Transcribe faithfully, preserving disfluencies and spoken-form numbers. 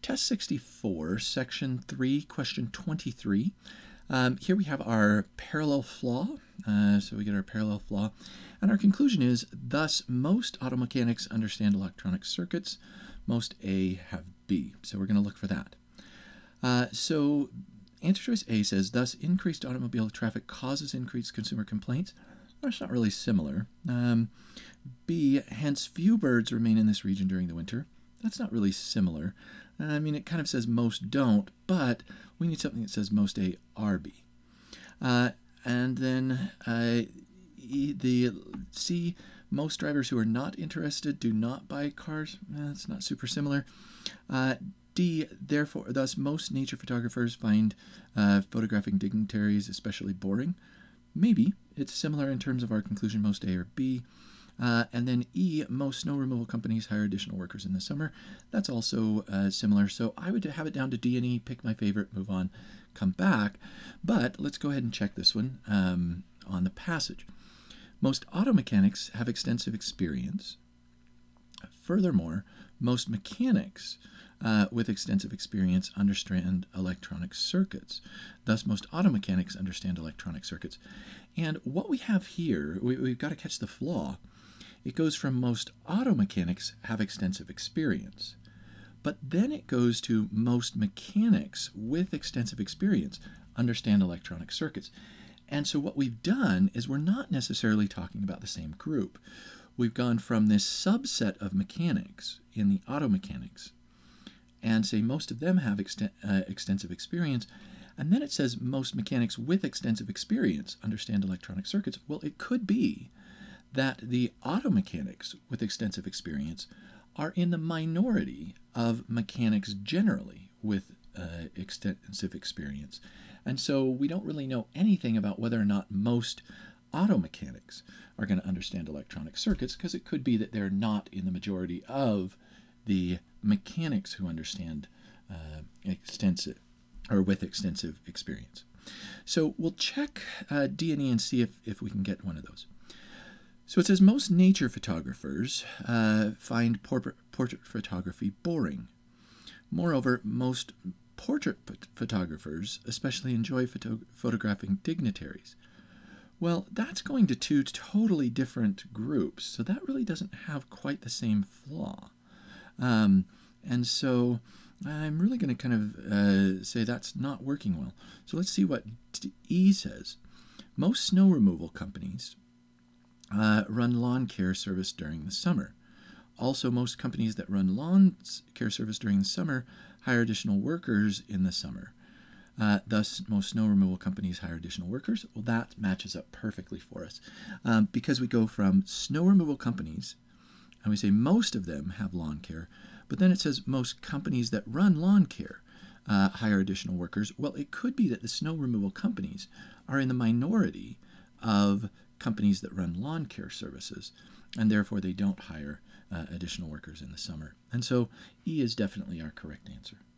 Test sixty-four, Section three, Question twenty-three. Um, here we have our parallel flaw. Uh, so we get our parallel flaw. And our conclusion is, thus, most auto mechanics understand electronic circuits. Most A have B. So we're going to look for that. Uh, so answer choice A says, thus, increased automobile traffic causes increased consumer complaints. That's not really similar. Um, B, hence few birds remain in this region during the winter. That's not really similar. I mean, it kind of says most don't, but we need something that says most A are B. Uh, and then uh, e, the C, most drivers who are not interested do not buy cars. That's not super similar. Uh, D, therefore, thus most nature photographers find uh, photographing dignitaries especially boring. Maybe. It's similar in terms of our conclusion, most A or B. Uh, and then E, most snow removal companies hire additional workers in the summer. That's also uh, similar. So I would have it down to D and E, pick my favorite, move on, come back. But let's go ahead and check this one um, on the passage. Most auto mechanics have extensive experience. Furthermore, most mechanics uh, with extensive experience understand electronic circuits. Thus, most auto mechanics understand electronic circuits. And what we have here, we, we've got to catch the flaw. It goes from most auto mechanics have extensive experience. But then it goes to most mechanics with extensive experience understand electronic circuits. And so what we've done is we're not necessarily talking about the same group. We've gone from this subset of mechanics in the auto mechanics and say most of them have exten uh, extensive experience. And then it says most mechanics with extensive experience understand electronic circuits. Well, it could be that the auto mechanics with extensive experience are in the minority of mechanics generally with uh, extensive experience. And so we don't really know anything about whether or not most auto mechanics are going to understand electronic circuits, because it could be that they're not in the majority of the mechanics who understand uh, extensive or with extensive experience. So we'll check uh, D and E and see if, if we can get one of those. So it says most nature photographers uh, find portrait, portrait photography boring. Moreover, most portrait photographers especially enjoy photo photographing dignitaries. Well, that's going to two totally different groups, so that really doesn't have quite the same flaw. Um, and so I'm really going to kind of uh, say that's not working well. So let's see what E says. Most snow removal companies uh, run lawn care service during the summer. Also, most companies that run lawn care service during the summer hire additional workers in the summer. Uh, thus, most snow removal companies hire additional workers. Well, that matches up perfectly for us um, because we go from snow removal companies, and we say most of them have lawn care, but then it says most companies that run lawn care uh, hire additional workers. Well, it could be that the snow removal companies are in the minority of companies that run lawn care services, and therefore they don't hire uh, additional workers in the summer. And so E is definitely our correct answer.